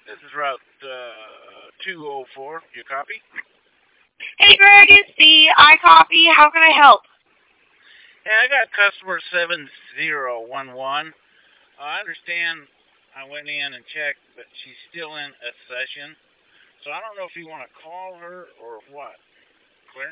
This is Route 204. You copy? Hey Greg, it's the iCopy. How can I help? Yeah, I got customer 7011. I understand I went in and checked, but she's still in a session. So I don't know if you want to call her or what. Clear?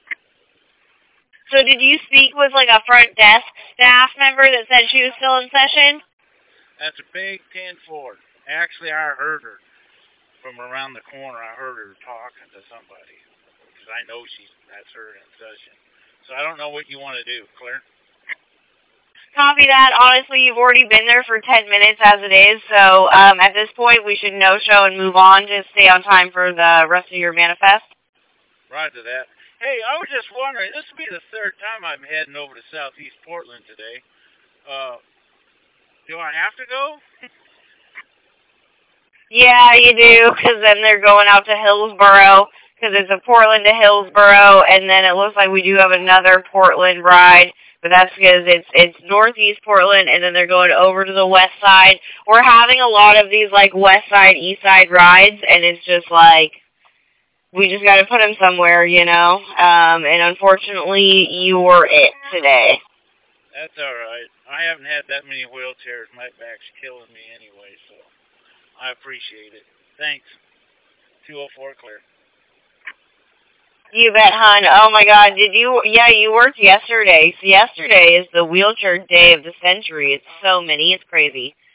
So did you speak with like a front desk staff member that said she was still in session? That's a big 10 Ford. Actually, I heard her from around the corner. I heard her talking to somebody because I know that's her in session. So I don't know what you want to do. Clear? Copy that. Honestly, you've already been there for 10 minutes as it is, so at this point we should no-show and move on. Just stay on time for the rest of your manifest. Right to that. Hey, I was just wondering, this will be the third time I'm heading over to Southeast Portland today. Do I have to go? Yeah, you do, because then they're going out to Hillsboro, because it's a Portland to Hillsboro, and then it looks like we do have another Portland ride, but that's because it's northeast Portland, and then they're going over to the west side. We're having a lot of these, like, west side, east side rides, and it's just like, we just got to put them somewhere, you know, and unfortunately, you were it today. That's all right. I haven't had that many wheelchairs. My back's killing me anyway, so I appreciate it. Thanks. 204 clear. You bet, hon. Oh my God, did you? Yeah, you worked yesterday. So yesterday is the wheelchair day of the century. It's so many. It's crazy.